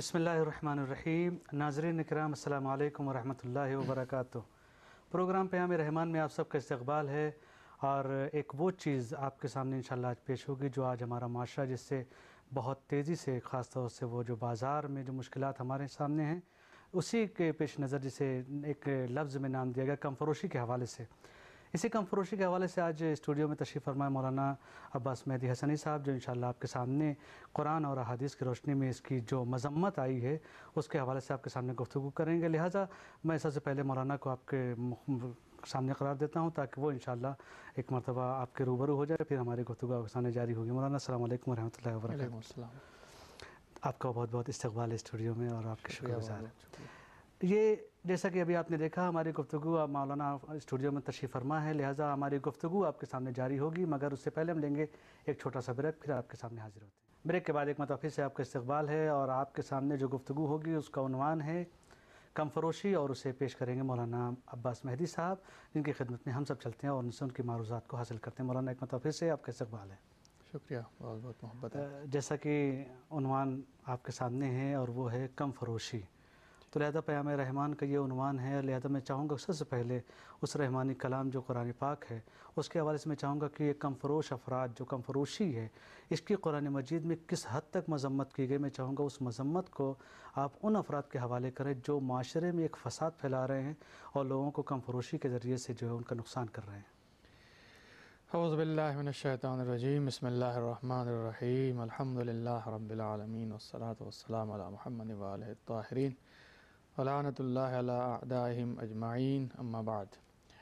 بسم اللہ الرحمن الرحیم۔ ناظرین اکرام، السلام علیکم ورحمۃ اللہ وبرکاتہ۔ پروگرام پیام رحمان میں آپ سب کا استقبال ہے، اور ایک وہ چیز آپ کے سامنے انشاءاللہ آج پیش ہوگی جو آج ہمارا معاشرہ جس سے بہت تیزی سے، خاص طور سے وہ جو بازار میں جو مشکلات ہمارے سامنے ہیں، اسی کے پیش نظر جسے ایک لفظ میں نام دیا گیا کم فروشی کے حوالے سے، اسی کم فروشی کے حوالے سے آج اسٹوڈیو میں تشریف فرمائے مولانا عباس مہدی حسنی صاحب، جو انشاءاللہ آپ کے سامنے قرآن اور احادیث کی روشنی میں اس کی جو مذمت آئی ہے اس کے حوالے سے آپ کے سامنے گفتگو کریں گے۔ لہٰذا میں سب سے پہلے مولانا کو آپ کے سامنے قرار دیتا ہوں تاکہ وہ انشاءاللہ ایک مرتبہ آپ کے روبرو ہو جائے، پھر ہماری گفتگو آپ کے سامنے جاری ہوگی۔ مولانا السلام علیکم ورحمۃ اللہ وبرکاتہ۔ وعلیکم السلام۔ آپ کا بہت بہت استقبال ہے اسٹوڈیو میں، اور آپ کے شکر گزار ہیں۔ شکریہ۔ یہ جیسا کہ ابھی آپ نے دیکھا، ہماری گفتگو اب مولانا اسٹوڈیو میں تشریف فرما ہے، لہٰذا ہماری گفتگو آپ کے سامنے جاری ہوگی، مگر اس سے پہلے ہم لیں گے ایک چھوٹا سا بریک، پھر آپ کے سامنے حاضر ہوتے ہیں۔ بریک کے بعد ایک مرتبہ پھر سے آپ کا استقبال ہے، اور آپ کے سامنے جو گفتگو ہوگی اس کا عنوان ہے کم فروشی، اور اسے پیش کریں گے مولانا عباس مہدی صاحب، جن کی خدمت میں ہم سب چلتے ہیں اور ان سے ان کی معروضات کو حاصل کرتے ہیں۔ مولانا ایک مرتبہ پھر سے آپ کا استقبال ہے۔ شکریہ، بہت بہت محبت ہے۔ جیسا کہ عنوان آپ کے سامنے ہے اور وہ ہے کم فروشی، تو لہذا پیام رحمان کا یہ عنوان ہے، لہذا میں چاہوں گا سب سے پہلے اس رحمانی کلام جو قرآن پاک ہے اس کے حوالے سے میں چاہوں گا کہ یہ کم فروش افراد جو کم فروشی ہے اس کی قرآن مجید میں کس حد تک مذمت کی گئی، میں چاہوں گا اس مذمت کو آپ ان افراد کے حوالے کریں جو معاشرے میں ایک فساد پھیلا رہے ہیں اور لوگوں کو کم فروشی کے ذریعے سے جو ہے ان کا نقصان کر رہے ہیں۔ اعوذ باللہ من الشیطان الرجیم، بسم اللہ الرحمن الرحیم، الحمد للہ رب العالمین، والصلاة والسلام علی محمد وآلہ الطاہرین، ولعنۃ اللہ علی اعدائہم اجمعین، اما بعد۔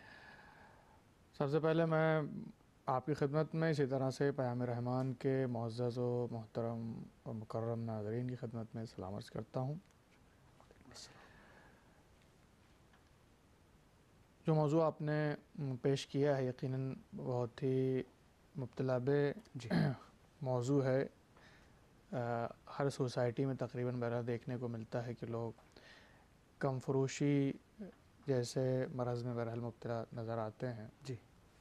سب سے پہلے میں آپ کی خدمت میں اسی طرح سے پیام رحمان کے معزز و محترم اور مکرم ناظرین کی خدمت میں سلام عرض کرتا ہوں۔ جو موضوع آپ نے پیش کیا ہے یقیناً بہت ہی مبتلا جی موضوع ہے۔ ہر سوسائٹی میں تقریباً بہرحال دیکھنے کو ملتا ہے کہ لوگ کم فروشی جیسے مرض میں بہرحال مبتلا نظر آتے ہیں۔ جی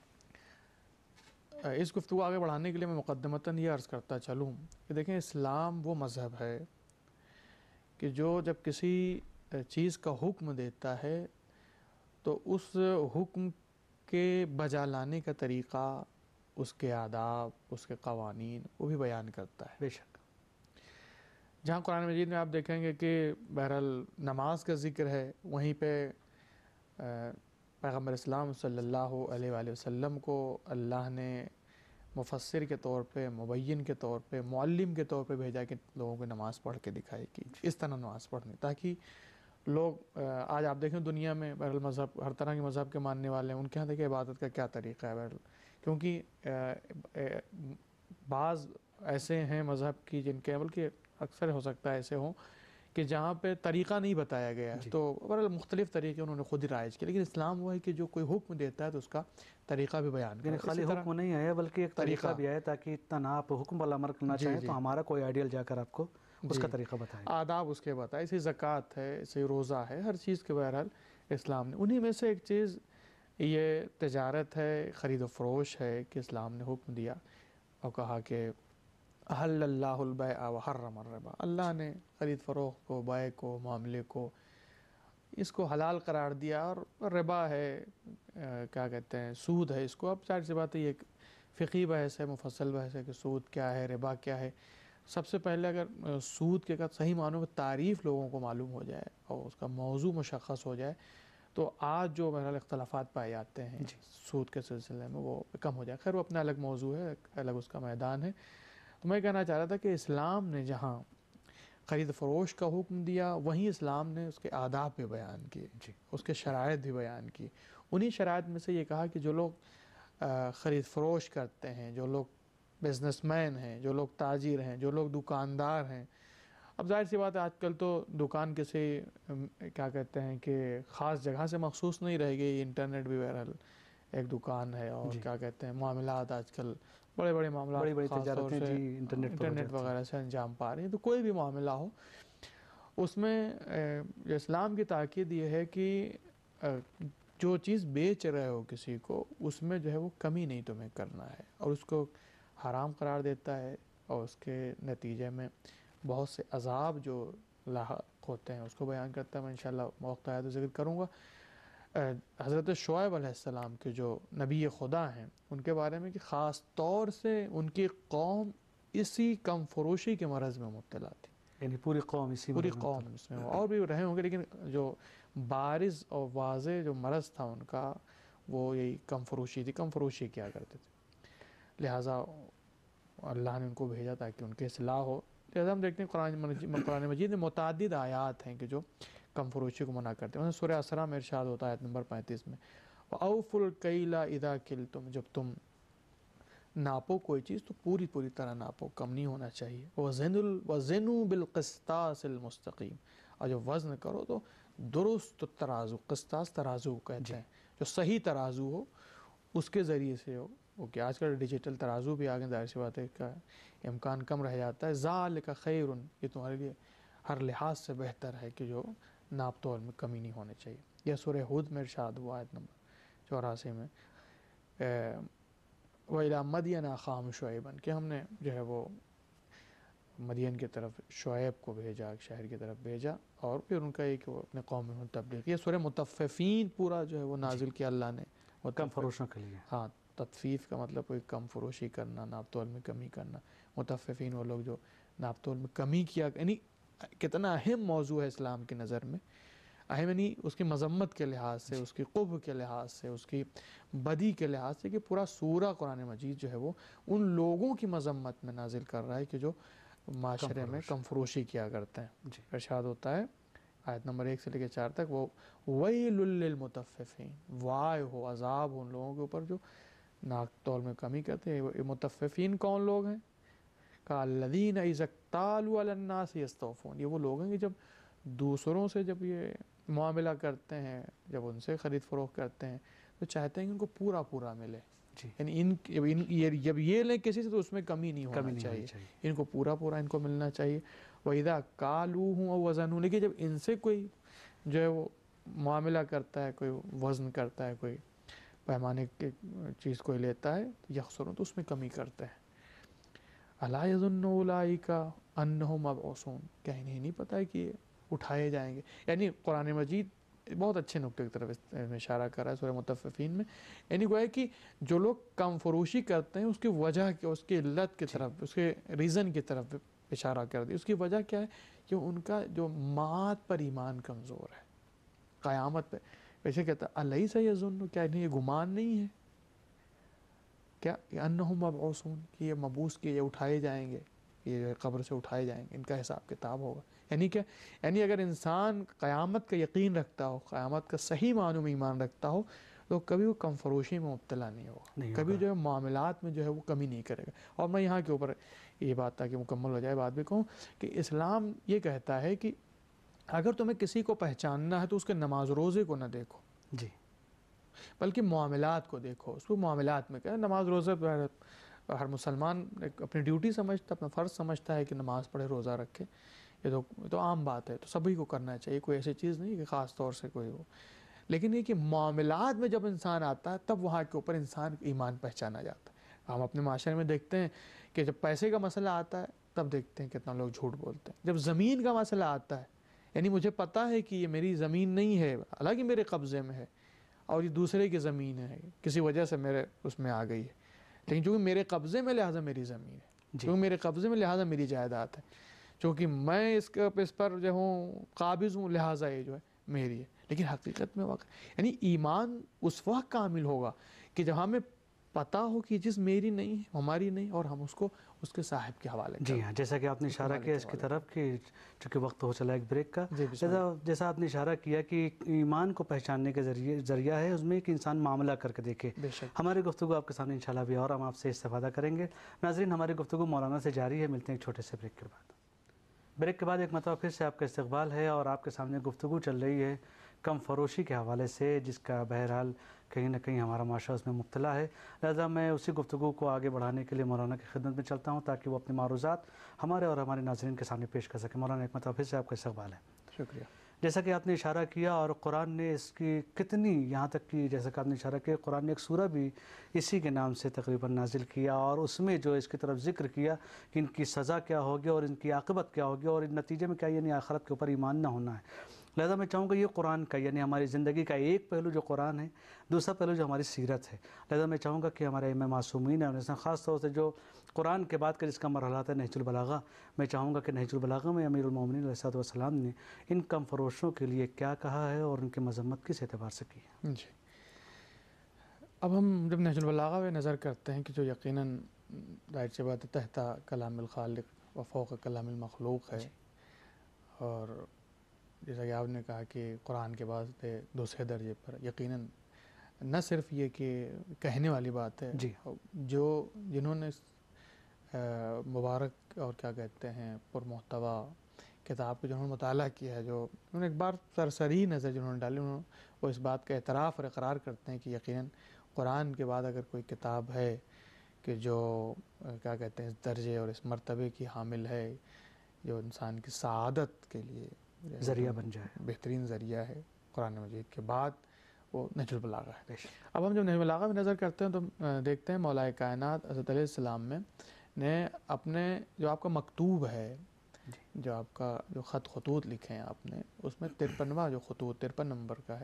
اس گفتگو آگے بڑھانے کے لیے میں مقدمتاً یہ عرض کرتا چلوں کہ دیکھیں، اسلام وہ مذہب ہے کہ جو جب کسی چیز کا حکم دیتا ہے تو اس حکم کے بجا لانے کا طریقہ، اس کے آداب، اس کے قوانین وہ بھی بیان کرتا ہے۔ بے شک۔ جہاں قرآن مجید میں آپ دیکھیں گے کہ بہرحال نماز کا ذکر ہے، وہیں پہ پیغمبر اسلام صلی اللہ علیہ وآلہ وسلم کو اللہ نے مفسر کے طور پہ، مبین کے طور پہ، معلم کے طور پہ بھیجا کہ لوگوں کو نماز پڑھ کے دکھائے کہ اس طرح نماز پڑھنی، تاکہ لوگ آج آپ دیکھیں دنیا میں بہرحال مذہب، ہر طرح کے مذہب کے ماننے والے ہیں، ان کے یہاں دیکھیں عبادت کا کیا طریقہ ہے بہرحال، کیونکہ بعض ایسے ہیں مذہب کی جن کے، بلکہ اکثر ہو سکتا ہے ایسے ہوں کہ جہاں پہ طریقہ نہیں بتایا گیا ہے، جی تو بہرحال مختلف طریقے انہوں نے خود ہی رائج کیے، لیکن اسلام وہ ہے کہ جو کوئی حکم دیتا ہے تو اس کا طریقہ بھی بیان یعنی کرتا ہے۔ خالی اسی طرح حکم نہیں آیا بلکہ ایک طریقہ بھی آیا، تاکہ اتنا نہ آپ حکم والا عمل کرنا چاہیں تو ہمارا کوئی آئیڈیل جا کر آپ کو اس کا طریقہ بتائیں گے۔ آداب اس کے بتائے، اسی زکوٰۃ ہے، اسی روزہ ہے، ہر چیز کے بہرحال اسلام نے، انہی میں سے ایک چیز یہ تجارت ہے، خرید و فروش ہے کہ اسلام نے حکم دیا اور کہا کہ احل اللہ البیع وحرم الربا، اللہ نے خرید فروخت کو، بیع کو، معاملے کو، اس کو حلال قرار دیا، اور ربا ہے، کیا کہتے ہیں، سود ہے، اس کو اب ظاہر سی بات ہے یہ ایک فقہی بحث ہے، مفصل بحث ہے کہ سود کیا ہے، ربا کیا ہے۔ سب سے پہلے اگر سود کے صحیح معنوں میں تعریف لوگوں کو معلوم ہو جائے اور اس کا موضوع مشخص ہو جائے تو آج جو بہرحال اختلافات پائے جاتے ہیں سود کے سلسلے میں وہ کم ہو جائے۔ خیر وہ اپنا الگ موضوع ہے، الگ اس کا میدان ہے۔ تو میں کہنا چاہ رہا تھا کہ اسلام نے جہاں خرید فروش کا حکم دیا، وہیں اسلام نے اس کے آداب بھی بیان کیے، اس کے شرائط بھی بیان کی۔ انہی شرائط میں سے یہ کہا کہ جو لوگ خرید فروش کرتے ہیں، جو لوگ بزنس مین ہیں، جو لوگ تاجر ہیں، جو لوگ دکاندار ہیں، اب ظاہر سی بات ہے آج کل تو دکان کسی کیا کہتے ہیں کہ خاص جگہ سے مخصوص نہیں رہ گئی، انٹرنیٹ بھی بہرحال ایک دکان ہے، اور کیا کہتے ہیں معاملات آج کل بڑے بڑے معاملات بڑی خاص طور تجارتیں سے انٹرنیٹ وغیرہ سے انجام پا رہی ہیں۔ تو کوئی بھی معاملہ ہو اس میں اسلام کی تاکید یہ ہے کہ جو چیز بیچ رہے ہو کسی کو اس میں جو ہے وہ کمی نہیں تمہیں کرنا ہے، اور اس کو حرام قرار دیتا ہے، اور اس کے نتیجے میں بہت سے عذاب جو لاحق ہوتے ہیں اس کو بیان کرتا ہے. میں انشاءاللہ موقع آیا تو ذکر کروں گا. حضرت شعیب علیہ السلام کے جو نبی خدا ہیں ان کے بارے میں کہ خاص طور سے ان کی قوم اسی کم فروشی کے مرض میں مبتلا تھی. یعنی پوری قوم اسی پوری مرض میں قوم اس میں اور بھی رہے ہوں گے، لیکن جو بارز اور واضح جو مرض تھا ان کا وہ یہی کم فروشی تھی. کم فروشی کیا کرتے تھے، لہٰذا اللہ نے ان کو بھیجا تاکہ ان کی اصلاح ہو. لہٰذا ہم دیکھتے ہیں قرآن مجید میں متعدد آیات ہیں کہ جو کم فروشی کو منع کرتے ہیں. سورہ اسراء میں ارشاد ہوتا ہے آیت نمبر 35 میں وَأَوْفُوا الْكَيْلَ إِذَا كِلْتُمْ، جب تم ناپو کوئی چیز تو پوری طرح ناپو، کم نہیں ہونا چاہیے. وَزِنُوا بِالْقِسْطَاسِ الْمُسْتَقِيمِ، اور جو وزن کرو تو درست ترازو، قسطاس ترازو کہتے ہیں، جو صحیح ترازو ہو اس کے ذریعے سے ہو. وہ کہ آج کل ڈیجیٹل ترازو بھی آگے، ظاہر سی بات ہے کا امکان کم رہ جاتا ہے. ذَلِكَ خَيْرٌ، یہ تمہارے لیے ہر لحاظ سے بہتر ہے کہ جو ناپ تول میں کمی نہیں ہونے چاہیے. یہ سورہ ہود میں ارشاد ہوا آیت نمبر 84 میں وَإِلَىٰ مَدْيَنَ أَخَاهُمْ شُعَيْبًا، کہ ہم نے جو ہے وہ مدین کی طرف شعیب کو بھیجا، ایک شہر کی طرف بھیجا، اور پھر ان کا یہ کہ وہ اپنے قوم میں تبلیغ. یہ سورہ مطففین پورا جو ہے وہ نازل کیا اللہ نے کم فروشوں کے لیے. ہاں، تطفیف کا مطلب کوئی کم فروشی کرنا، ناپ تول میں کمی کرنا. مطففین وہ لوگ جو ناپ تول میں کمی کیا، یعنی کتنا اہم موضوع ہے اسلام کی نظر میں. اہم یعنی اس کی مذمت کے لحاظ سے، اس کی قبح کے لحاظ سے، اس کی بدی کے لحاظ سے، کہ پورا سورہ قرآن مجید جو ہے وہ ان لوگوں کی مذمت میں نازل کر رہا ہے کہ جو معاشرے میں کم فروشی کیا کرتے ہیں. ارشاد ہوتا ہے آیت نمبر 1 سے لے کے 4 تک وہ وَيْلٌ لِّلْمُطَفِّفِينَ، وائے ہو، عذاب ہو ان لوگوں کے اوپر جو ناپ تول میں کمی کرتے ہیں. یہ مطففین کون لوگ ہیں؟ الَّذِينَ إِذَا اكْتَالُوا عَلَى النَّاسِ يَسْتَوْفُونَ، یہ وہ لوگ ہیں کہ جب دوسروں سے جب یہ معاملہ کرتے ہیں، جب ان سے خرید فروخت کرتے ہیں تو چاہتے ہیں کہ ان کو پورا ملے. یعنی جب یہ لیں کسی سے تو اس میں کمی نہیں ہونا چاہیے، ان کو پورا ان کو ملنا چاہیے. وَإِذَا كَالُوهُمْ أَوْ وَزَنُوهُ، لیکن جب ان سے کوئی جو ہے وہ معاملہ کرتا ہے، کوئی وزن کرتا ہے، کوئی پیمانے کی چیز کوئی لیتا ہے، یخسرون، تو اس میں کمی کرتے ہیں. أَلَا يَظُنُّ أُولَٰئِكَ أَنَّهُم مَّبْعُوثُونَ، کیا انہیں نہیں پتہ ہے کہ یہ اٹھائے جائیں گے. یعنی قرآن مجید بہت اچھے نقطے کی طرف اشارہ کر رہا ہے سورہ مطففین میں. یعنی گویا کہ جو لوگ کم فروشی کرتے ہیں اس کی وجہ کی، اس کی علت کی طرف، اس کے ریزن کی طرف اشارہ کر دی. اس کی وجہ کیا ہے کہ ان کا جو معاد پر ایمان کمزور ہے، قیامت پہ. ویسے کہتا ہے الیس یظن، کیا انہیں یہ گمان نہیں ہے کیا انہم مبعوثون، کہ یہ مبعوث کیے، یہ اٹھائے جائیں گے، یہ قبر سے اٹھائے جائیں گے، ان کا حساب کتاب ہوگا. یعنی کیا؟ یعنی اگر انسان قیامت کا یقین رکھتا ہو، قیامت کا صحیح معنوں میں ایمان رکھتا ہو، تو کبھی وہ کم فروشی میں مبتلا نہیں ہوگا، کبھی جو ہے معاملات میں جو ہے وہ کمی نہیں کرے گا. اور میں یہاں کے اوپر یہ بات تاکہ مکمل ہو جائے بات بھی کہوں کہ اسلام یہ کہتا ہے کہ اگر تمہیں کسی کو پہچاننا ہے تو اس کے نماز روزے کو نہ دیکھو، بلکہ معاملات کو دیکھو. اس کو معاملات میں کیا، نماز روزے ہر مسلمان اپنی ڈیوٹی سمجھتا، اپنا فرض سمجھتا ہے کہ نماز پڑھے، روزہ رکھے. یہ تو عام بات ہے، تو سبھی کو کرنا چاہیے، کوئی ایسی چیز نہیں کہ خاص طور سے کوئی ہو. لیکن یہ کہ معاملات میں جب انسان آتا ہے تب وہاں کے اوپر انسان ایمان پہچانا جاتا ہے. ہم اپنے معاشرے میں دیکھتے ہیں کہ جب پیسے کا مسئلہ آتا ہے تب دیکھتے ہیں کتنا لوگ جھوٹ بولتے ہیں. جب زمین کا مسئلہ آتا ہے، یعنی مجھے پتہ ہے کہ یہ میری زمین نہیں ہے، حالانکہ میرے قبضے میں ہے، اور یہ دوسرے کی زمین ہے، کسی وجہ سے میرے اس میں آ گئی ہے، لیکن چونکہ میرے قبضے میں لہٰذا میری زمین ہے، چونکہ میرے قبضے میں لہٰذا میری جائیداد ہے، چونکہ میں اس پر جو ہوں قابض ہوں، لہٰذا یہ جو ہے میری ہے. لیکن حقیقت میں یعنی ایمان اس وقت کامل ہوگا کہ جب ہمیں پتہ ہو کہ یہ چیز میری نہیں ہے، ہماری نہیں، اور ہم اس کو اس کے صاحب کے حوالے کریں. جی ہاں، جیسا کہ آپ نے اشارہ کیا اس کی طرف کہ چونکہ وقت ہو چلا ایک بریک کا، جیسا آپ نے اشارہ کیا کہ ایمان کو پہچاننے کے ذریعہ ہے اس میں کہ انسان معاملہ کر کے دیکھے. ہماری گفتگو آپ کے سامنے انشاءاللہ بھی اور ہم آپ سے استفادہ کریں گے. ناظرین، ہماری گفتگو مولانا سے جاری ہے، ملتے ہیں ایک چھوٹے سے بریک کے بعد. بریک کے بعد ایک مرتبہ پھر سے آپ کا استقبال ہے اور آپ کے سامنے گفتگو چل رہی ہے کم فروشی کے حوالے سے، جس کا بہرحال کہیں نہ کہیں ہمارا معاشرہ اس میں مبتلا ہے. لہذا میں اسی گفتگو کو آگے بڑھانے کے لیے مولانا کی خدمت میں چلتا ہوں تاکہ وہ اپنے معروضات ہمارے اور ہمارے ناظرین کے سامنے پیش کر سکیں. مولانا ایک مرتبہ پھر سے آپ کا استقبال ہے. شکریہ. جیسا کہ آپ نے اشارہ کیا، اور قرآن نے اس کی کتنی، یہاں تک کہ جیسا کہ آپ نے اشارہ کیا، قرآن نے ایک سورہ بھی اسی کے نام سے تقریباً نازل کیا، اور اس میں جو اس کی طرف ذکر کیا کہ ان کی سزا کیا ہوگی اور ان کی عاقبت کیا ہوگی، اور ان نتیجے میں کیا، یعنی آخرت کے اوپر ایمان نہ ہونا ہے۔ لہذا میں چاہوں گا یہ قرآن کا، یعنی ہماری زندگی کا ایک پہلو جو قرآن ہے، دوسرا پہلو جو ہماری سیرت ہے۔ لہذا میں چاہوں گا کہ ہمارے ائمہ معصومین ہیں، خاص طور سے جو قرآن کے بعد کا جس کا مرحلہ ہے نہج البلاغہ، میں چاہوں گا کہ نہج البلاغہ میں امیر المومنین علیہ الصلوۃ والسلام نے ان کم فروشوں کے لیے کیا کہا ہے اور ان کی مذمت کس اعتبار سے کی ہے۔ جی، اب ہم جب نہج البلاغہ پہ نظر کرتے ہیں کہ جو یقیناً ظاہر سی بات ہے تحت کلام الخالق و فوق کلام المخلوق ہے، جی اور جیسا کہ آپ نے کہا کہ قرآن کے بعد دوسرے درجے پر یقیناً نہ صرف یہ کہ کہنے والی بات ہے، جی جو جنہوں نے مبارک اور کیا کہتے ہیں پرمحتوا کتاب کو جنہوں نے مطالعہ کیا ہے، جو انہوں نے ایک بار سرسری نظر جنہوں نے ڈالی، وہ اس بات کا اعتراف اور اقرار کرتے ہیں کہ یقیناً قرآن کے بعد اگر کوئی کتاب ہے کہ جو کیا کہتے ہیں اس درجے اور اس مرتبے کی حامل ہے، جو انسان کی سعادت کے لیے ذریعہ بن جائے، بہترین ذریعہ ہے، قرآن مجید کے بعد وہ نہج البلاغہ ہے۔ بے شک۔ اب ہم جب نہج البلاغہ میں نظر کرتے ہیں تو دیکھتے ہیں مولا کائنات حضرت علیہ السلام میں نے اپنے جو آپ کا مکتوب ہے، جو آپ کا جو خطوط لکھے ہیں آپ نے، اس میں 53واں جو خطوط 53 نمبر کا ہے،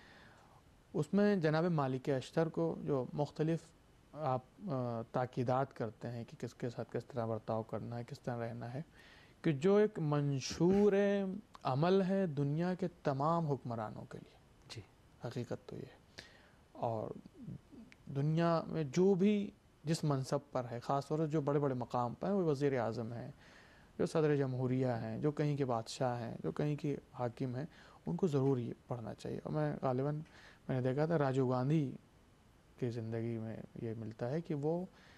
اس میں جناب مالک اشتر کو جو مختلف آپ تاکیدات کرتے ہیں کہ کس کے ساتھ کس طرح برتاؤ کرنا ہے، کس طرح رہنا ہے، کہ جو ایک منشور عمل ہے دنیا کے تمام حکمرانوں کے لیے۔ جی حقیقت تو یہ ہے، اور دنیا میں جو بھی جس منصب پر ہے، خاص طور سے جو بڑے بڑے مقام پر ہیں، وہ وزیر اعظم ہیں، جو صدر جمہوریہ ہیں، جو کہیں کے بادشاہ ہیں، جو کہیں کے حاکم ہیں، ان کو ضرور یہ پڑھنا چاہیے۔ اور میں نے دیکھا تھا راجیو گاندھی کی زندگی میں یہ ملتا ہے کہ وہ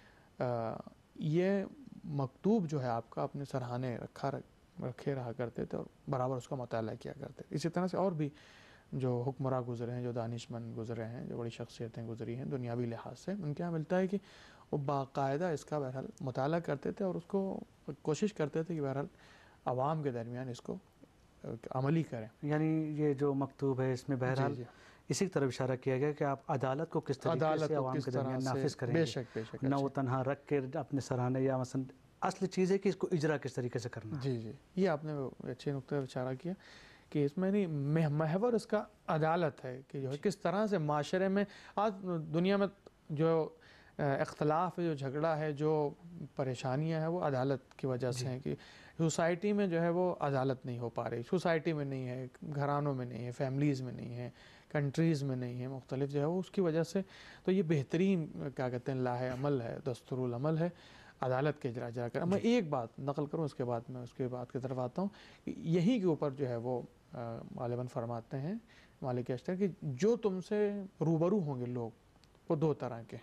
یہ مکتوب جو ہے آپ کا اپنے سرہانے رکھے رہا کرتے تھے اور برابر اس کا مطالعہ کیا کرتے تھے۔ اسی طرح سے اور بھی جو حکمراں گزرے ہیں، جو دانشمند گزرے ہیں، جو بڑی شخصیتیں گزری ہیں دنیاوی لحاظ سے، ان کے یہاں ملتا ہے کہ وہ باقاعدہ اس کا بہرحال مطالعہ کرتے تھے اور اس کو کوشش کرتے تھے کہ بہرحال عوام کے درمیان اس کو عملی کریں۔ یعنی یہ جو مکتوب ہے اس میں بہرحال جی اسی کی طرف اشارہ کیا گیا کہ آپ عدالت کو کس طریقے عدالت سے کو عوام کس کے طرح درمیان سے، نافذ کریں بے گے، شک بے شک، نہ وہ تنہا رکھ کے اپنے سراہنے، یا مثلا اصل چیز ہے کہ اس کو اجرا کس طریقے سے کرنا ہے۔ جی یہ آپ نے اچھے نقطے پر اشارہ کیا کہ اس میں نہیں محور اس کا عدالت ہے کہ جو ہے کس طرح سے معاشرے میں آج دنیا میں جو اختلاف ہے، جو جھگڑا ہے، جو پریشانیاں ہیں، وہ عدالت کی وجہ سے ہیں کہ سوسائٹی میں جو ہے وہ عدالت نہیں ہو پا رہی، سوسائٹی میں نہیں ہے، گھرانوں میں نہیں ہے، فیملیز میں نہیں ہے، کنٹریز میں نہیں ہے، مختلف جو ہے وہ اس کی وجہ سے۔ تو یہ بہترین کیا کہتے ہیں لاہ عمل ہے، دستور العمل ہے عدالت کے اجرا کر۔ میں ایک بات نقل کروں، اس کے بعد میں اس کے بعد کی طرف آتا ہوں کہ یہی کے اوپر جو ہے وہ غالباً فرماتے ہیں مالک اشتر کہ جو تم سے روبرو ہوں گے لوگ، وہ دو طرح کے،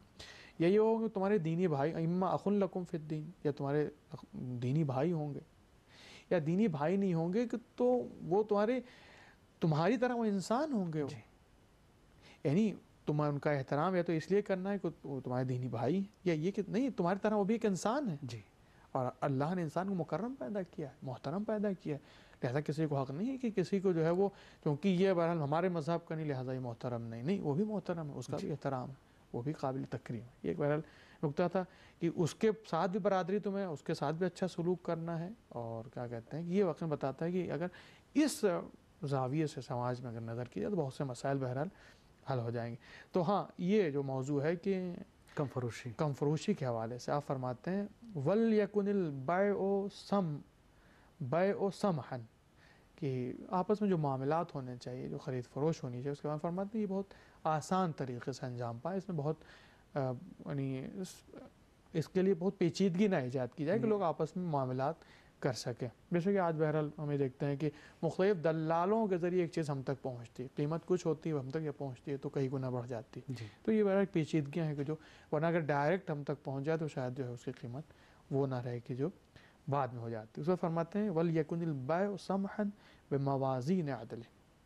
یا یہ ہوں گے تمہارے دینی بھائی، اما اخن لکم فی الدین، یا تمہارے دینی بھائی ہوں گے، یا دینی بھائی نہیں ہوں گے کہ تو وہ تمہاری طرح وہ انسان ہوں گے، وہ یعنی تم ان کا احترام یا تو اس لیے کرنا ہے کہ وہ تمہارے دینی بھائی، یا یہ کہ نہیں تمہاری طرح وہ بھی ایک انسان ہے، جی اور اللہ نے انسان کو مکرم پیدا کیا ہے، محترم پیدا کیا ہے، لہذا کسی کو حق نہیں ہے کہ کسی کو جو ہے وہ کیونکہ یہ بہرحال ہمارے مذہب کا نہیں لہذا یہ محترم نہیں، وہ بھی محترم ہے، اس کا بھی احترام ہے، وہ بھی قابل تکریم ہے۔ یہ ایک بہرحال نقطہ تھا کہ اس کے ساتھ بھی برادری تمہیں اس کے ساتھ بھی اچھا سلوک کرنا ہے، اور کیا کہتے ہیں کہ یہ واقعہ بتاتا ہے کہ اگر اس زاویے سے سماج میں اگر نظر کی جائے تو بہت سے مسائل بہرحال حل ہو جائیں گے۔ تو ہاں یہ جو موضوع ہے کہ کم فروشی کے حوالے سے آپ فرماتے ہیں وَلْيَكُنِ الْبَيْعُ سَمْحًا، کہ آپس میں جو معاملات ہونے چاہیے، جو خرید فروش ہونی چاہیے، اس کے بعد فرماتے ہیں یہ بہت آسان طریقے سے انجام پائے، اس میں بہت یعنی اس کے لیے بہت پیچیدگی نہ ایجاد کی جائے کہ لوگ آپس میں معاملات کر سکیں۔ جیسے کہ آج بہرحال ہمیں دیکھتے ہیں کہ مختلف دلالوں کے ذریعے ایک چیز ہم تک پہنچتی ہے، قیمت کچھ ہوتی ہے، ہم تک یہ پہنچتی ہے تو کئی گنا بڑھ جاتی ہے۔ تو یہ بہرحال پیچیدگیاں ہیں کہ جو ورنہ اگر ڈائریکٹ ہم تک پہنچ جائے تو شاید جو ہے اس کی قیمت وہ نہ رہے کہ جو بعد میں ہو جاتی ہے۔ اس وقت فرماتے ہیں وَلْيَكُنِ الْبَيْعُ سَمْحًا بِمَوَازِينِ عَدْلٍ،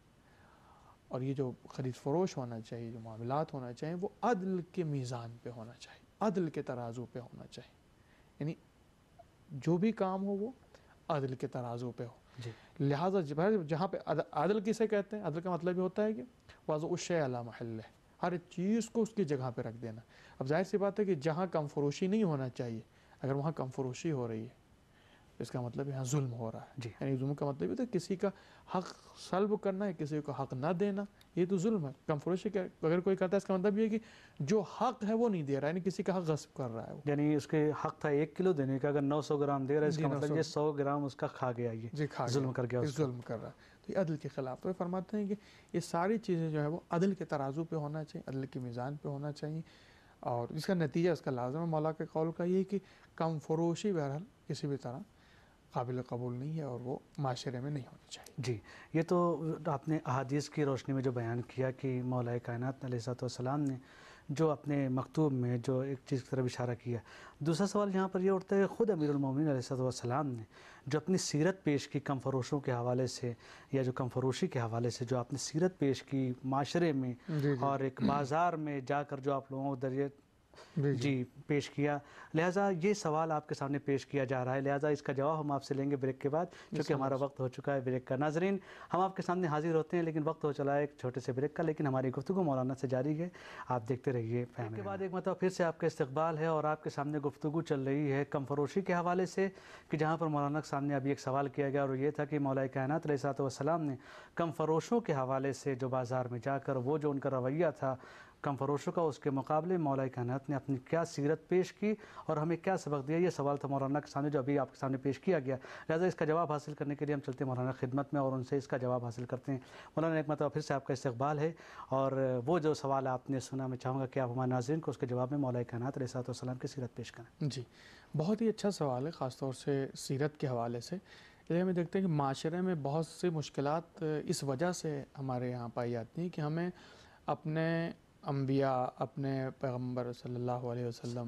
اور یہ جو خرید فروش ہونا چاہیے، جو معاملات ہونا چاہیے، وہ عدل کے میزان پہ ہونا چاہیے، عدل کے ترازو پہ ہونا چاہیے، یعنی جو بھی کام ہو وہ عدل کے ترازو پہ ہو۔ جی لہٰذا جہاں پہ عدل کسے کہتے ہیں؟ عدل کا مطلب یہ ہوتا ہے کہ وضع الشیء علی محلہ، ہر چیز کو اس کی جگہ پہ رکھ دینا۔ اب ظاہر سی بات ہے کہ جہاں کم فروشی نہیں ہونا چاہیے، اگر وہاں کم فروشی ہو رہی ہے اس کا مطلب یہاں ظلم ہو رہا ہے۔ جی یعنی ظلم کا مطلب یہ تو کسی کا حق سلب کرنا ہے، کسی کو حق نہ دینا، یہ تو ظلم ہے۔ کم فروشی کا اگر کوئی کرتا ہے اس کا مطلب یہ ہے کہ جو حق ہے وہ نہیں دے رہا ہے، یعنی کسی کا حق غصب کر رہا ہے وہ۔ یعنی اس کے حق تھا 1 کلو دینے کا، اگر 900 گرام دے رہا ہے اس جی کا مطلب 900 یہ 100 گرام اس کا کھا گیا، یہ جی کھا ظلم کر گیا یہ اس کو۔ ظلم کر رہا ہے، تو یہ عدل کے خلاف۔ تو یہ فرماتے ہیں کہ یہ ساری چیزیں جو ہے وہ عدل کے ترازو پہ ہونا چاہیے، عدل کی میزان پہ ہونا چاہیے، اور جس کا نتیجہ اس کا لازم ہے مولا کے قول کا یہ کہ کم فروشی بہرحال کسی بھی طرح قابل قبول نہیں ہے اور وہ معاشرے میں نہیں ہونی چاہیے۔ جی یہ تو آپ نے احادیث کی روشنی میں جو بیان کیا کہ مولا کائنات علیہ السلام نے جو اپنے مکتوب میں جو ایک چیز کی طرف اشارہ کیا۔ دوسرا سوال یہاں پر یہ اٹھتا ہے کہ خود امیر المومنین علیہ السلام نے جو اپنی سیرت پیش کی کم فروشوں کے حوالے سے، یا جو کم فروشی کے حوالے سے جو آپ نے سیرت پیش کی معاشرے میں اور ایک بازار میں جا کر جو آپ لوگوں کو ذریعے جی پیش کیا، لہٰذا یہ سوال آپ کے سامنے پیش کیا جا رہا ہے، لہٰذا اس کا جواب ہم آپ سے لیں گے بریک کے بعد، چونکہ ہمارا وقت ہو چکا ہے بریک کا۔ ناظرین ہم آپ کے سامنے حاضر ہوتے ہیں لیکن وقت ہو چلا ہے ایک چھوٹے سے بریک کا، لیکن ہماری گفتگو مولانا سے جاری ہے، آپ دیکھتے رہیے۔ بریک کے بعد ایک مرتبہ پھر سے آپ کا استقبال ہے اور آپ کے سامنے گفتگو چل رہی ہے کم فروشی کے حوالے سے، کہ جہاں پر مولانا کے سامنے ابھی ایک سوال کیا گیا اور یہ تھا کہ مولا کائنات علیہ السلام نے کم فروشوں کے حوالے سے جو بازار میں جا کر وہ جو ان کا رویہ تھا کم فروشوں کا، اس کے مقابلے مولا کائنات نے اپنی کیا سیرت پیش کی اور ہمیں کیا سبق دیا، یہ سوال تھا مولانا کے سامنے جو ابھی آپ کے سامنے پیش کیا گیا۔ لہٰذا اس کا جواب حاصل کرنے کے لیے ہم چلتے ہیں مولانا خدمت میں اور ان سے اس کا جواب حاصل کرتے ہیں۔ مولانا ایک مرتبہ پھر سے آپ کا استقبال ہے، اور وہ جو سوال آپ نے سنا میں چاہوں گا کہ آپ ہمارے ناظرین کو اس کے جواب میں مولا کائنات علیہ السلام کی سیرت پیش کریں۔ جی بہت ہی اچھا سوال ہے، خاص طور سے سیرت کے حوالے سے۔ یہ ہمیں دیکھتے ہیں کہ معاشرے میں بہت سی مشکلات اس وجہ سے ہمارے یہاں پائی جاتی ہیں کہ ہمیں اپنے انبیاء، اپنے پیغمبر صلی اللہ علیہ وسلم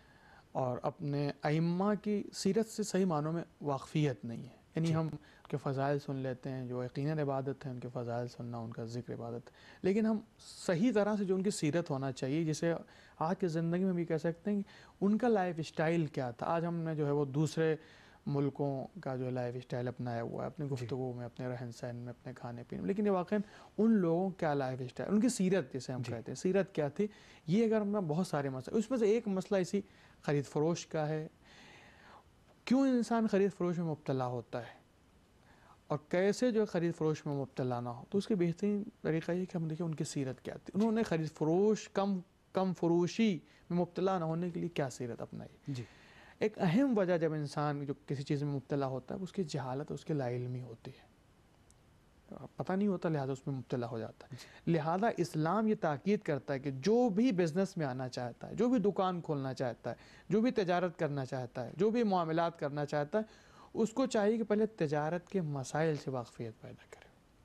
اور اپنے ائمہ کی سیرت سے صحیح معنوں میں واقفیت نہیں ہے۔ یعنی ہم ان کے فضائل سن لیتے ہیں جو یقیناً عبادت ہے، ان کے فضائل سننا، ان کا ذکر عبادت ہے، لیکن ہم صحیح طرح سے جو ان کی سیرت ہونا چاہیے، جسے آج کی زندگی میں بھی کہہ سکتے ہیں کہ ان کا لائف اسٹائل کیا تھا۔ آج ہم نے جو ہے وہ دوسرے ملکوں کا جو لائف اسٹائل اپنایا ہوا ہے اپنی گفتگو میں، اپنے رہن سہن میں، اپنے کھانے پینے میں، لیکن یہ واقعاً ان لوگوں کا لائف اسٹائل، ان کی سیرت جسے ہم کہتے ہیں، سیرت کیا تھی، یہ اگر ہم بہت سارے مسئلے، اس میں سے ایک مسئلہ اسی خرید فروش کا ہے۔ کیوں انسان خرید فروش میں مبتلا ہوتا ہے اور کیسے جو خرید فروش میں مبتلا نہ ہو؟ تو اس کے بہترین طریقہ یہ کہ ہم دیکھیں ان کی سیرت کیا تھی، انہوں نے خرید فروش کم فروشی میں مبتلا نہ ہونے کے لیے کیا سیرت اپنائی۔ جی ایک اہم وجہ جب انسان جو کسی چیز میں مبتلا ہوتا ہے اس کی جہالت، اس کی لا علمی ہوتی ہے، پتہ نہیں ہوتا، لہٰذا اس میں مبتلا ہو جاتا ہے۔ لہٰذا اسلام یہ تاکید کرتا ہے کہ جو بھی بزنس میں آنا چاہتا ہے، جو بھی دکان کھولنا چاہتا ہے، جو بھی تجارت کرنا چاہتا ہے، جو بھی معاملات کرنا چاہتا ہے، اس کو چاہیے کہ پہلے تجارت کے مسائل سے واقفیت پیدا کرے،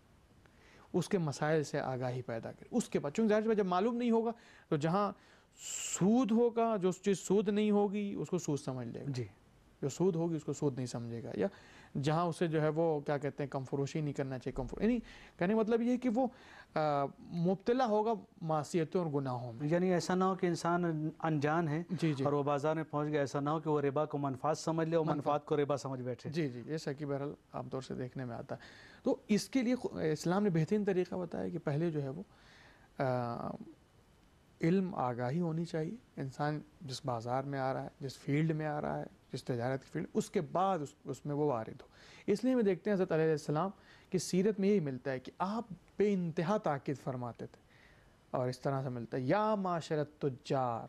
اس کے مسائل سے آگاہی پیدا کرے۔ اس کے بعد چونکہ ظاہر ہے جب معلوم نہیں ہوگا تو جہاں سود ہوگا، جو چیز سود نہیں ہوگی اس کو سود سمجھ لے گا، جی جو سود ہوگی اس کو سود نہیں سمجھے گا، یا جہاں اسے جو ہے وہ کیا کہتے ہیں کم فروشی نہیں کرنا چاہیے، یعنی کہنے کا مطلب یہ ہے کہ وہ مبتلا ہوگا معصیتوں اور گناہوں میں۔ یعنی ایسا نہ ہو کہ انسان انجان ہے جی اور وہ بازار میں پہنچ گیا، ایسا نہ ہو کہ وہ ربا کو منفعت سمجھ لے اور منفعت کو ربا سمجھ بیٹھے۔ جی جیسا کہ بہرحال عام طور سے دیکھنے میں آتا ہے۔ تو اس کے لیے اسلام نے بہترین طریقہ بتایا کہ پہلے جو ہے وہ علم، آگاہی ہونی چاہیے، انسان جس بازار میں آ رہا ہے، جس فیلڈ میں آ رہا ہے، جس تجارت کی فیلڈ، اس کے بعد اس میں وہ وارد ہو۔ اس لیے میں دیکھتے ہیں حضرت علیہ السلام کی سیرت میں یہی ملتا ہے کہ آپ بے انتہا تاکید فرماتے تھے، اور اس طرح سے ملتا ہے یا معاشر التجار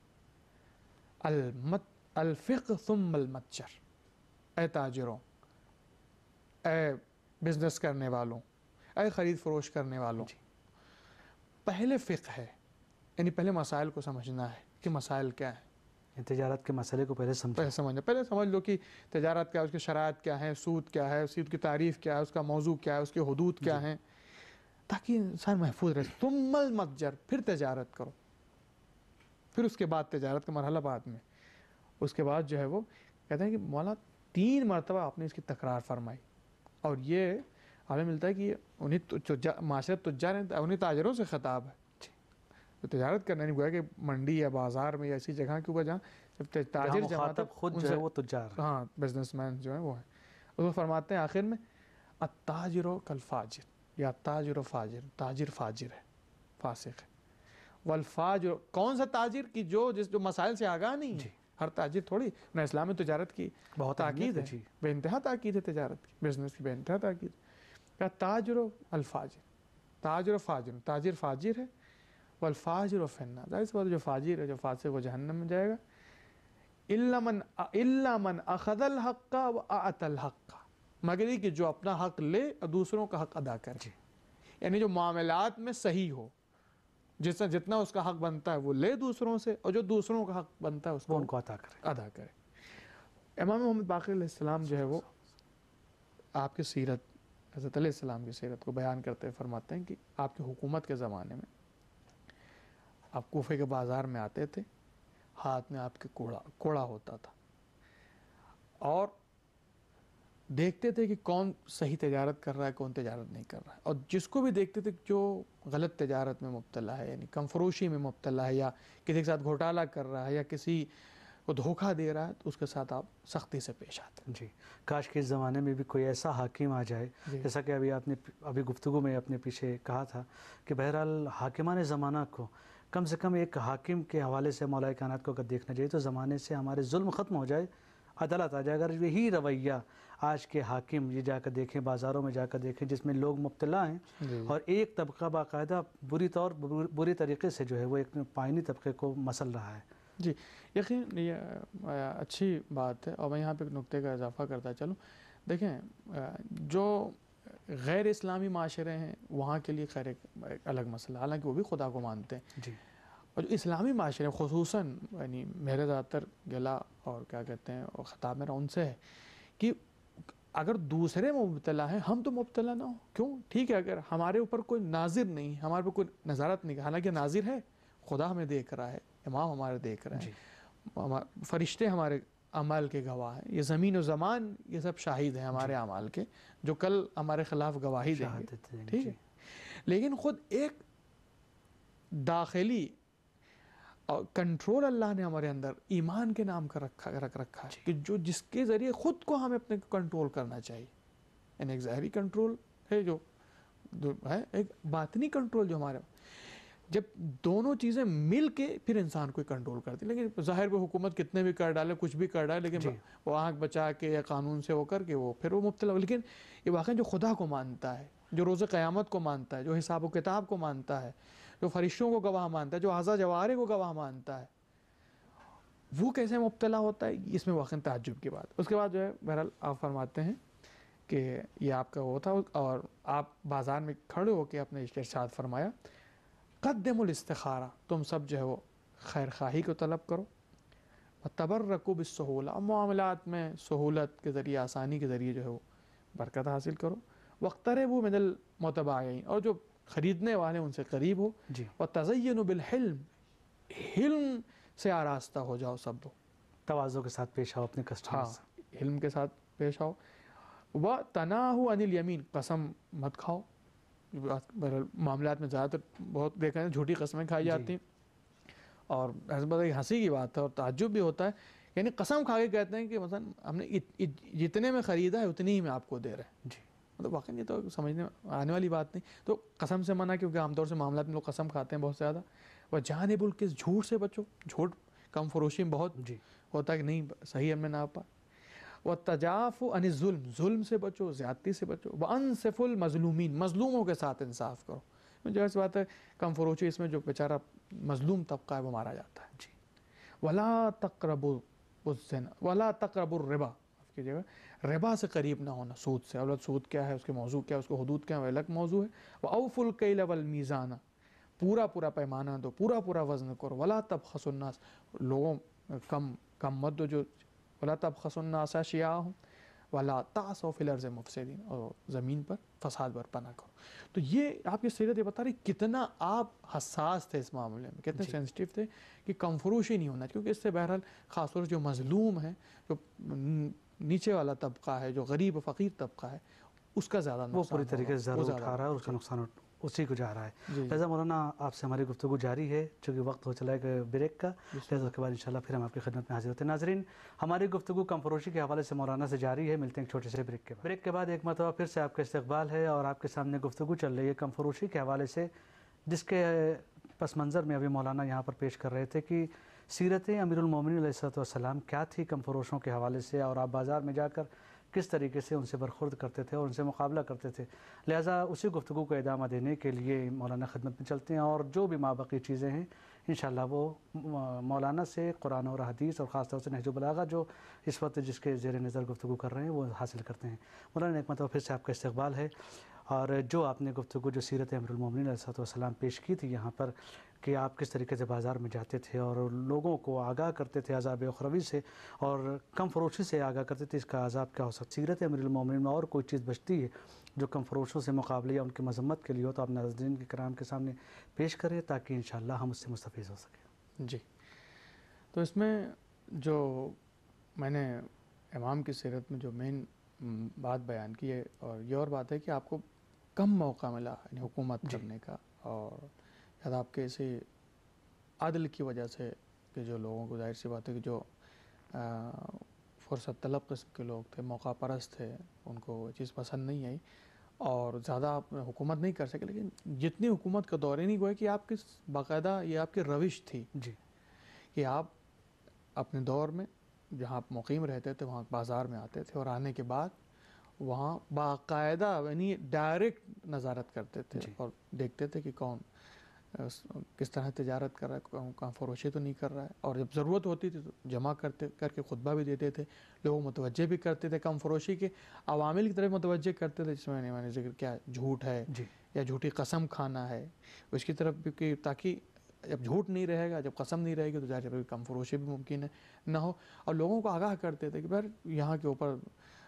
الفقہ ثم المتجر، اے تاجروں، اے بزنس کرنے والوں، اے خرید فروش کرنے والوں، پہلے فقہ ہے، یعنی پہلے مسائل کو سمجھنا ہے کہ مسائل کیا ہیں، تجارت کے مسئلے کو پہلے سمجھنا، پہلے سمجھ لو کہ تجارت کیا ہے، اس کی شرائط کیا ہے، سود کیا ہے، سود کی تعریف کیا ہے، اس کا موضوع کیا ہے، اس کے حدود کیا ہیں، تاکہ انسان محفوظ رہے۔ ثم المتجر، پھر تجارت کرو، پھر اس کے بعد تجارت کا مرحلہ بعد میں، اس کے بعد جو ہے وہ کہتے ہیں کہ مولا 3 مرتبہ آپ نے اس کی تکرار فرمائی، اور یہ ہمیں ملتا ہے کہ انہیں معاشرت تجار، انہیں تاجروں سے خطاب ہے، تجارت کرنا نہیں، گویا کہ منڈی یا بازار میں یا ایسی جگہ کے اوپر جہاں جب تاجر جماعت خود جو ہے وہ تجار، ہاں بزنس مین جو ہے وہ ہے، اس کو فرماتے ہیں آخر میں التاجر کالفاجر، یا تاجر و فاجر، تاجر فاجر ہے، فاسق ہے، والفاجر کون سا تاجر کی جو مسائل سے آگاہ نہیں ہے، ہر تاجر تھوڑی نہ، اسلام میں تجارت کی بہت تاکید ہے، جی بے انتہا تاکید ہے تجارت کی، بزنس کی بے انتہا تاکید ہے۔ تاجر و الفاجر، تاجر و فاجر، تاجر فاجر ہے، والفاجر فی النار، ظاہر سی بات ہے جو فاجر ہے، جو فاسق، وہ جہنم میں جائے گا۔ الا من اخذ الحق واعطى الحق، مگر یہ کہ جو اپنا حق لے اور دوسروں کا حق ادا کرے، یعنی جو معاملات میں صحیح ہو، جتنا اس کا حق بنتا ہے وہ لے دوسروں سے، اور جو دوسروں کا حق بنتا ہے اس کو ان کو عطا کرے، ادا کرے۔ امام محمد باقر علیہ السلام جو ہے وہ آپ کی سیرت، حضرت علیہ السلام کی سیرت کو بیان کرتے ہوئے فرماتے ہیں کہ آپ کی حکومت کے زمانے میں آپ کوفے کے بازار میں آتے تھے، ہاتھ میں آپ کے کوڑا ہوتا تھا، اور دیکھتے تھے کہ کون صحیح تجارت کر رہا ہے، کون تجارت نہیں کر رہا ہے، اور جس کو بھی دیکھتے تھے جو غلط تجارت میں مبتلا ہے، یعنی کم فروشی میں مبتلا ہے، یا کسی کے ساتھ گھوٹالہ کر رہا ہے، یا کسی کو دھوکہ دے رہا ہے، تو اس کے ساتھ آپ سختی سے پیش آتے جی کاش کہ اس زمانے میں بھی کوئی ایسا حاکم آ جائے، جی جیسا کہ ابھی گفتگو میں اپنے پیچھے کہا تھا کہ بہرحال حاکمان زمانہ کو کم سے کم ایک حاکم کے حوالے سے مولا کائنات کو اگر دیکھنا چاہیے تو زمانے سے ہمارے ظلم ختم ہو جائے، عدالت آ جائے۔ اگر یہی رویہ آج کے حاکم یہ جا کر دیکھیں، بازاروں میں جا کر دیکھیں جس میں لوگ مبتلا ہیں، جی اور ایک طبقہ باقاعدہ بری طریقے سے جو ہے وہ ایک پائنی طبقے کو مسل رہا ہے۔ جی یقین یہ اچھی بات ہے، اور میں یہاں پہ ایک نقطے کا اضافہ کرتا چلوں۔ دیکھیں جو غیر اسلامی معاشرے ہیں وہاں کے لیے خیر ایک الگ مسئلہ، حالانکہ وہ بھی خدا کو مانتے ہیں، جی اور جو اسلامی معاشرے خصوصاً، یعنی میرے زیادہ تر گلا اور کیا کہتے ہیں اور خطاب میرا ان سے ہے کہ اگر دوسرے مبتلا ہیں ہم تو مبتلا نہ ہوں، کیوں؟ ٹھیک ہے، اگر ہمارے اوپر کوئی ناظر نہیں، ہمارے اوپر کوئی نظارت نہیں، حالانکہ ناظر ہے، خدا ہمیں دیکھ رہا ہے، امام ہمارے دیکھ رہے ہیں، فرشتے ہمارے اعمال کے گواہ ہیں، یہ زمین و زمان یہ سب شاہد ہیں ہمارے اعمال کے، جو کل ہمارے خلاف گواہی دیں گے، ٹھیک ہے۔ لیکن خود ایک داخلی کنٹرول اللہ نے ہمارے اندر ایمان کے نام کا رکھ رکھا ہے، کہ جو جس کے ذریعے خود کو ہمیں اپنے کنٹرول کرنا چاہیے، یعنی ایک ظاہری کنٹرول ہے جو ہے، ایک باطنی کنٹرول جو ہمارے، جب دونوں چیزیں مل کے پھر انسان کو کنٹرول کرتی، لیکن ظاہر پہ حکومت کتنے بھی کر ڈالے، کچھ بھی کر ڈالے، لیکن وہ آنکھ بچا کے یا قانون سے وہ کر کے وہ پھر وہ مبتلا ہو۔ لیکن یہ واقعی جو خدا کو مانتا ہے، جو روز قیامت کو مانتا ہے، جو حساب و کتاب کو مانتا ہے، جو فرشتوں کو گواہ مانتا ہے، جو اعضاء جوارح کو گواہ مانتا ہے، وہ کیسے مبتلا ہوتا ہے، اس میں واقعی تعجب کی بات۔ اس کے بعد جو ہے بہرحال آپ فرماتے ہیں کہ یہ آپ کا وہ تھا، اور آپ بازار میں کھڑے ہو کے اپنے ارشاد فرمایا، قدم الاستخارہ، تم سب جو ہے وہ خیر خواہی کو طلب کرو، وتبرکوا بالسہولہ، معاملات میں سہولت کے ذریعے، آسانی کے ذریعے جو ہے وہ برکت حاصل کرو، واقتربوا من المتباعین، اور جو خریدنے والے ان سے قریب ہو، وتزینوا بالحلم، حلم سے آراستہ ہو جاؤ، سب لوگ تواضع کے ساتھ پیش آؤ اپنے کسٹمر سے، علم کے ساتھ پیش آؤ، وتناہوا عن الیمین، قسم مت کھاؤ، معاملات میں زیادہ تر بہت دیکھا ہے جھوٹی قسمیں کھائی جاتی ہیں، اور ہنسی کی بات ہے اور تعجب بھی ہوتا ہے، یعنی قسم کھا کے کہتے ہیں کہ مثلا ہم نے جتنے میں خریدا ہے اتنی ہی میں آپ کو دے رہے ہیں، مطلب واقعی یہ تو سمجھنے آنے والی بات نہیں۔ تو قسم سے منع، کیونکہ عام طور سے معاملات میں لوگ قسم کھاتے ہیں بہت زیادہ۔ وجانب الکذب، جھوٹ سے بچو، جھوٹ کم فروشی میں بہت ہوتا ہے کہ نہیں صحیح ہم نے نہ پا۔ والتجافؤ عن الظلم، ظلم سے بچو، زیادتی سے بچو۔ وانصفوا المظلومین، مظلوموں کے ساتھ انصاف کرو۔ جو ایسی بات ہے کم فروشی، اس میں جو بیچارہ مظلوم طبقہ ہے وہ مارا جاتا ہے۔ ولا تقربوا الزنا ولا تقربوا الربا، آپ کی جگہ ربا سے قریب نہ ہونا، سود سے۔ اولاد سود کیا ہے، اس کے موضوع کیا ہے، اس کے حدود کیا ہے، وہ الگ موضوع ہے۔ واوفوا الکیل والمیزان، پورا پورا پیمانہ دو، پورا پورا وزن کرو۔ ولا تبخسوا الناس، لوگوں کم مت دو، جو ولا تبخسوا الناس اشیاءهم ولا تعثوا فی الارض مفسدین، اور زمین پر فساد برپا نہ کرو۔ تو یہ آپ کی سیرت یہ بتا رہی کتنا آپ حساس تھے اس معاملے میں، کتنے سینسٹیو تھے کہ کم فروشی نہیں ہونا، کیونکہ اس سے بہرحال خاص طور سے جو مظلوم ہے، جو نیچے والا طبقہ ہے، جو غریب و فقیر طبقہ ہے، اس کا زیادہ نقصان، وہ پوری طریقے سے ضرر اٹھا رہا ہے اور اس کا نقصان उसी को जा रहा है। जी लहज़ा मौलाना आपसे हमारी गुफ्तगू जारी है, चूँकि वक्त हो चला है ब्रेक का, लहज़ा उसके बाद इंशाल्लाह फिर हम आपकी खिदमत में हाजिर होते हैं। नाज़रीन, हमारी गुफ्तगू कम फरोशी के हवाले से मौलाना से जारी है। मिलते हैं एक छोटे से ब्रेक के बाद। ब्रेक के बाद एक मरतबा फिर से आपका इस्तकबाल है और आपके सामने गुफ्तगू चल रही है कम फरोशी के हवाले से, जिसके पस मंज़र में अभी मौलाना यहाँ पर पेश कर रहे थे कि सीरत अमीरुल मोमिनीन अलैहिस्सलाम क्या थी कम फरोशों के हवाले से, और आप बाज़ार में जाकर किस तरीके से उनसे बरखुर्द करते थे और उनसे मुकाबला करते थे। लिहाजा उसी गुफ्तगू को इदामा देने के लिए मौलाना खिदमत में चलते हैं और जो भी माबाकी चीज़ें हैं इंशाअल्लाह वो मौलाना से कुरान और हदीस और ख़ास तौर से नहजुल बलागा जो इस वक्त जिसके ज़ेर नज़र गुफ्तगू कर रहे हैं वो हासिल करते हैं। मौलाना एक मतलब फिर से आपका इस्तकबाल है, और जो आपने गुफ्तगू जो सीरत अमीरुल मोमिनीन अलैहिस्सलाम पेश की थी यहाँ पर कि आप किस तरीके से बाज़ार में जाते थे और लोगों को आगाह करते थे अज़ाब उखरवी से और कम फरोशी से आगाह करते थे, इसका अज़ाब क्या हो सकता है। सीरत अमीरुल मोमिनीन में और कोई चीज़ बचती है जो कम फरोशों से मुकाबले या उनकी मजम्मत के लिए हो, तो आप नाज़रीन के कराम के सामने पेश करें ताकि इंशाअल्लाह हम उससे मुस्तफ़ीज़ हो सकें। जी। तो इसमें जो मैंने इमाम की सीरत में जो मेन बात बयान की है, और ये और बात है कि आपको कम मौका मिला यानी हुकूमत करने का, और शायद आपके इसी अदल की वजह से कि जो लोगों को, जाहिर सी बात है कि जो फुर्सत तलब किस्म के लोग थे, मौका परस्त थे, उनको वो चीज़ पसंद नहीं आई और ज़्यादा आप हुकूमत नहीं कर सके। लेकिन जितनी हुकूमत का दौर ही नहीं हुआ कि आपकी बाकायदा ये आपकी रविश थी जी कि आप अपने दौर में जहाँ आप मुकीम रहते थे वहाँ बाज़ार में आते थे और आने के बाद वहाँ बाकायदा यानी डायरेक्ट नज़ारत करते थे और देखते थे कि कौन किस तरह तजारत कर रहा है, कहाँ फरोशी तो नहीं कर रहा है, और जब ज़रूरत होती थी तो जमा करके खुतबा भी देते थे, लोग मुतवज्जे भी करते थे, कम फरोशी के अवामिल की तरफ मुतवज्जे करते थे, जिसमें मैंने जिक्र किया झूठ है या झूठी कसम खाना है, उसकी तरफ भी, ताकि जब झूठ नहीं रहेगा, जब कसम नहीं रहेगी तो ज़ाहिर है कम फरोशी भी मुमकिन है ना हो। और लोगों को आगाह करते थे कि भाई यहाँ के ऊपर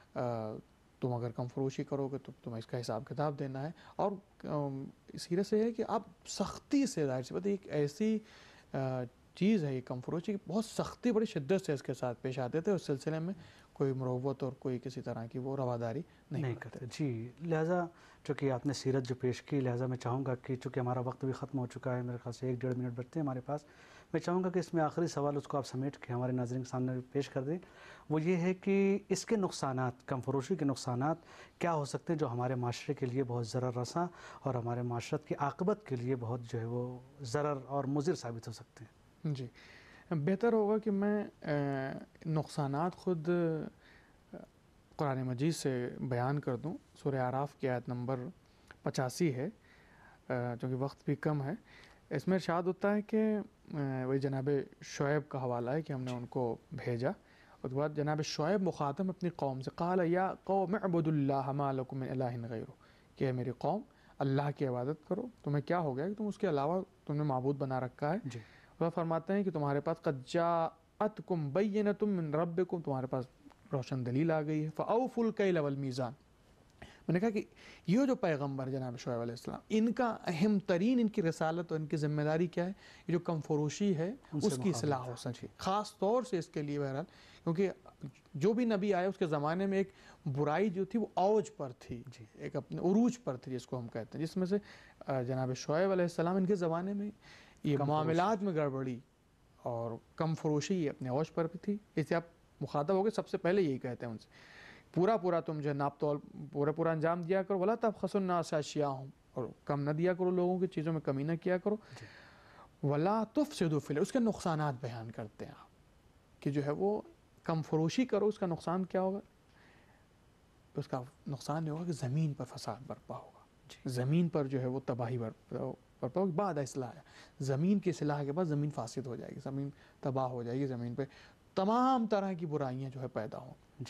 तुम अगर कम फरोशी करोगे तो तुम्हें इसका हिसाब किताब देना है। और सीरत से है कि आप सख्ती से, ज़ाहिर सी बात है एक ऐसी चीज़ है ये कम फरोशी की, बहुत सख्ती बड़ी शिद्दत से इसके साथ पेश आते थे। उस सिलसिले में कोई मुरव्वत और कोई किसी तरह की वो रवादारी नहीं करते जी। लिहाजा चूँकि आपने सीरत जो पेश की, लिहाजा मैं चाहूँगा कि चूँकि हमारा वक्त भी ख़त्म हो चुका है, मेरे ख्याल से 1-1.5 मिनट बचते हैं हमारे पास, मैं चाहूँगा कि इसमें आखिरी सवाल उसको आप समेट के हमारे नाज़रीन के सामने पेश कर दें। वो ये है कि इसके नुकसानात, कम फरोशी के नुकसानात क्या हो सकते हैं जो हमारे माशरे के लिए बहुत ज़रर रसा और हमारे माशरत की आक़िबत के लिए बहुत जो है वो ज़रर और मुज़िर साबित हो सकते हैं। जी, बेहतर होगा कि मैं नुकसानात ख़ुद कुरान मजीद से बयान कर दूँ। सूरह आराफ की आयत नंबर 85 है, चूँकि वक्त भी कम है। इसमें इरशाद होता है कि वही जनाब शुएब का हवाला है कि हमने उनको भेजा, उसके बाद जनाब शुएब मुखातब अपनी कौम से क़ाल या कौम अअबुदुल्लाह मा लकुम मिन इलाहिन गैरुह, कि मेरी कौम अल्लाह की इबादत करो, तुम्हें क्या हो गया कि तुम उसके अलावा तुमने माबूद बना रखा है। वह फरमाते हैं कि तुम्हारे पास क़द जाअतकुम बय्यिनतुम मिन रब्बिकुम, तुम्हारे पास रोशन दलील आ गई है। फ़अऊफ़ुल कैल वल मीज़ान, मैंने कहा कि ये जो पैगम्बर जनाब शुएब अलैहिस्सलाम, इनका अहम तरीन इनकी रसालत और इनकी ज़िम्मेदारी क्या है, ये जो कम फरोशी है उसकी इस्लाह हो सके। ख़ास तौर से इसके लिए बहरहाल, क्योंकि जो भी नबी आया उसके ज़माने में एक बुराई जो थी वो औज पर थी, एक अपने उरूज पर थी जिसको हम कहते हैं, जिसमें से जनाब शुएब अलैहिस्सलाम इनके ज़माने में ये मामलात में गड़बड़ी और कम फरोशी अपने औज पर भी थी। इससे आप मुखातब हो गए, सबसे पहले यही कहते हैं उनसे पूरा तुम जो नाप तोल पूरा अंजाम दिया करो, वला तब खसुन्नास अशियाहुम, और कम न दिया करो, लोगों की चीज़ों में कमी न किया करो, वला तुफ़सिदू फ़िल, उसके नुकसानात बयान करते हैं आप कि जो है वो कम फरोशी करो, उसका नुकसान क्या होगा। उसका नुकसान ये होगा कि ज़मीन पर फसाद बर्पा होगा, ज़मीन पर जो है वो तबाही बर्पा होगी। बाद इस्लाह, ज़मीन की इस्लाह के बाद ज़मीन फासिद हो जाएगी, ज़मीन तबाह हो जाएगी, ज़मीन पर तमाम तरह की बुराइयाँ जो है पैदा होंगी।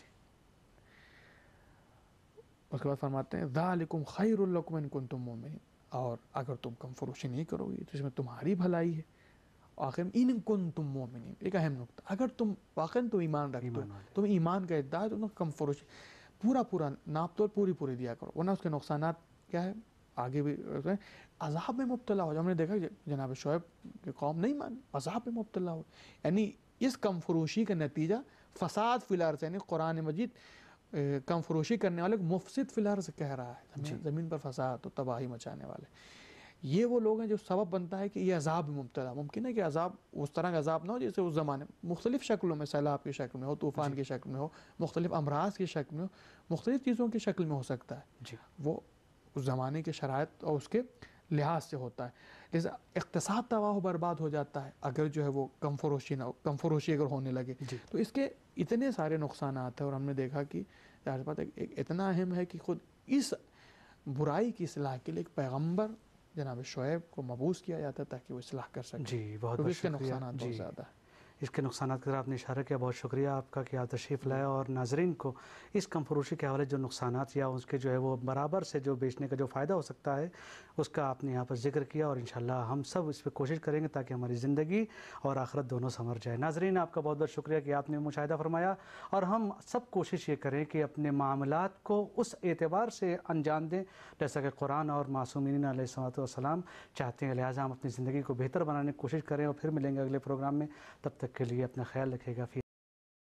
उसके बाद फरमाते हैं ज़ालिकुम खैरुल लकुम इन कुंतुम मुमिनीन, और अगर तुम कम फरोशी नहीं करोगे तो इसमें तुम्हारी भलाई है। आखिर में इन कुंतुम मुमिनीन, एक अहम नुकता, अगर तुम वाकई तुम ईमान रखते हो, तुम ईमान का इद्दा है, तो कम फरोशी पूरा नाप तोल पूरी दिया करो, वरना उसके नुकसानात क्या है आगे भी अज़ाब में मुब्तला हो। हमने देखा जनाब शुएब की कौम नहीं मानी, अज़ाब में मुब्तला हो, यानी इस कम फरोशी का नतीजा फसाद फिल अर्ज़, यानी कुरान मजीद کم فروشی کرنے والے کو مفسد فی الارض کہہ رہا ہے، زمین پر فساد و تباہی مچانے والے. یہ وہ لوگ ہیں جو سبب بنتا ہے کہ یہ عذاب میں مبتلا. ممکن ہے کہ عذاب اس طرح کا عذاب نہ ہو جیسے اس زمانے مختلف شکلوں میں، سیلاب کی شکل میں ہو، طوفان کی شکل میں ہو، مختلف امراض کی شکل میں ہو، مختلف چیزوں کی شکل میں ہو سکتا ہے. وہ اس زمانے کے شرائط اور اس کے لحاظ سے ہوتا ہے. لہٰذا اقتصاد تباہ و برباد ہو جاتا ہے اگر جو ہے وہ کم فروشی اگر ہونے لگے. تو اس کے اتنے سارے نقصانات ہیں، اور ہم نے دیکھا کہ بات اتنا اہم ہے کہ خود اس برائی کی اصلاح کے لیے ایک پیغمبر جناب شعیب کو مبعوث کیا جاتا ہے تاکہ وہ اصلاح کر سکے. بہت کیونکہ اس کے شکریہ. نقصانات بہت زیادہ ہیں. اس کے نقصانات کی طرح آپ نے اشارہ کیا. بہت شکریہ آپ کا کہ آپ تشریف لائے اور ناظرین کو اس کم فروشی کے حوالے جو نقصانات یا اس کے جو ہے وہ برابر سے جو بیچنے کا جو فائدہ ہو سکتا ہے اس کا آپ نے یہاں پر ذکر کیا، اور انشاءاللہ ہم سب اس پہ کوشش کریں گے تاکہ ہماری زندگی اور آخرت دونوں سنور جائے. ناظرین آپ کا بہت بہت شکریہ کہ آپ نے مشاہدہ فرمایا، اور ہم سب کوشش یہ کریں کہ اپنے معاملات کو اس اعتبار سے انجام دیں جیسا کہ قرآن اور معصومین علیہ الصلوۃ والسلام چاہتے ہیں. لہٰذا ہم اپنی زندگی کو بہتر بنانے کی کوشش کریں، اور پھر ملیں گے اگلے پروگرام میں. تب تک کے لیے اپنا خیال رکھیے گا.